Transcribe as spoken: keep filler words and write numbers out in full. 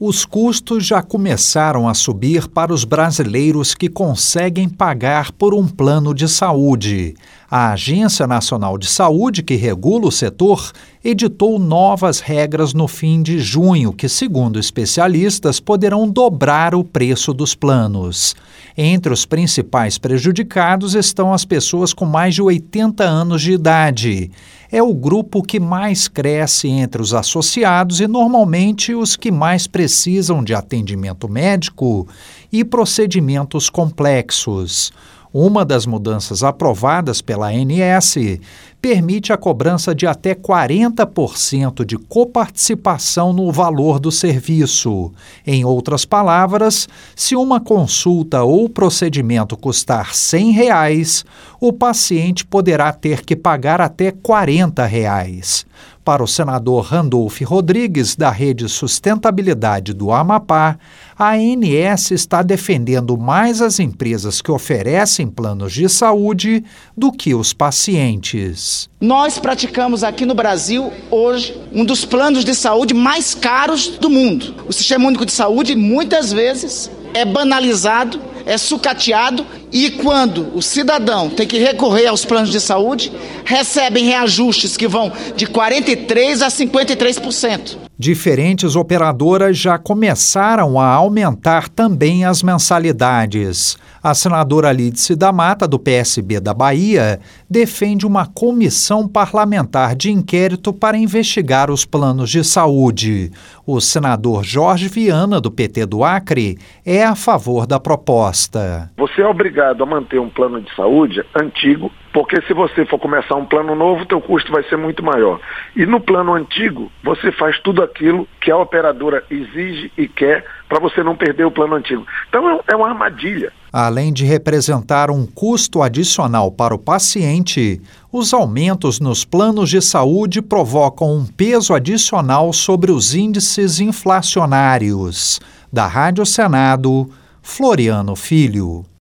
Os custos já começaram a subir para os brasileiros que conseguem pagar por um plano de saúde. A Agência Nacional de Saúde, que regula o setor, editou novas regras no fim de junho, que, segundo especialistas, poderão dobrar o preço dos planos. Entre os principais prejudicados estão as pessoas com mais de oitenta anos de idade. É o grupo que mais cresce entre os associados e, normalmente, os que mais precisam de atendimento médico e procedimentos complexos. Uma das mudanças aprovadas pela A N S permite a cobrança de até quarenta por cento de coparticipação no valor do serviço. Em outras palavras, se uma consulta ou procedimento custar cem reais, o paciente poderá ter que pagar até quarenta reais. Para o senador Randolph Rodrigues, da Rede Sustentabilidade do Amapá, a A N S está defendendo mais as empresas que oferecem planos de saúde do que os pacientes. Nós praticamos aqui no Brasil, hoje, um dos planos de saúde mais caros do mundo. O Sistema Único de Saúde, muitas vezes, é banalizado, é sucateado, e quando o cidadão tem que recorrer aos planos de saúde, recebem reajustes que vão de quarenta e três por cento a cinquenta e três por cento. Diferentes operadoras já começaram a aumentar também as mensalidades. A senadora Lídice da Mata, do P S B da Bahia, defende uma comissão parlamentar de inquérito para investigar os planos de saúde. O senador Jorge Viana, do P T do Acre, é a favor da proposta. Você é obrigado a manter um plano de saúde antigo, porque se você for começar um plano novo, teu custo vai ser muito maior. E no plano antigo, você faz tudo aquilo que a operadora exige e quer para você não perder o plano antigo. Então é uma armadilha. Além de representar um custo adicional para o paciente, os aumentos nos planos de saúde provocam um peso adicional sobre os índices inflacionários. Da Rádio Senado, Floriano Filho.